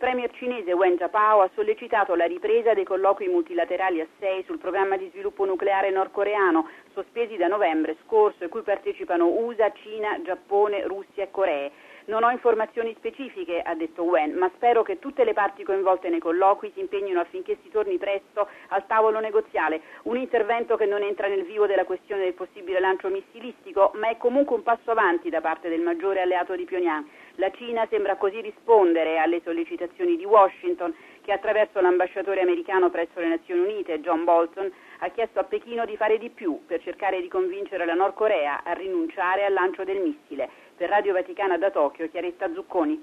premier cinese Wen Jiabao ha sollecitato la ripresa dei colloqui multilaterali a 6 sul programma di sviluppo nucleare nordcoreano, sospesi da novembre scorso, e cui partecipano USA, Cina, Giappone, Russia e Corea. Non ho informazioni specifiche, ha detto Wen, ma spero che tutte le parti coinvolte nei colloqui si impegnino affinché si torni presto al tavolo negoziale. Un intervento che non entra nel vivo della questione del possibile lancio missilistico, ma è comunque un passo avanti da parte del maggiore alleato di Pyongyang. La Cina sembra così rispondere alle sollecitazioni di Washington, che attraverso l'ambasciatore americano presso le Nazioni Unite, John Bolton, ha chiesto a Pechino di fare di più per cercare di convincere la Nord Corea a rinunciare al lancio del missile. Per Radio Vaticana da Tokyo, Chiaretta Zucconi.